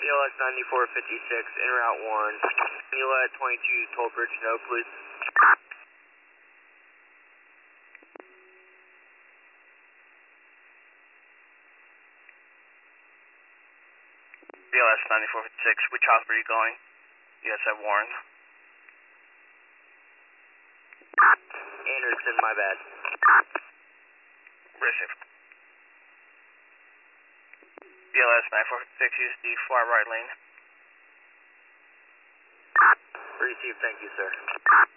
BLS 9456, en route 1. Can you let 22 Toll Bridge know, please? BLS 9456, which hospital are you going? Yes, I Warren. Anderson, my bad. Receive. BLS 9456, use the far right lane. Receive, thank you, sir.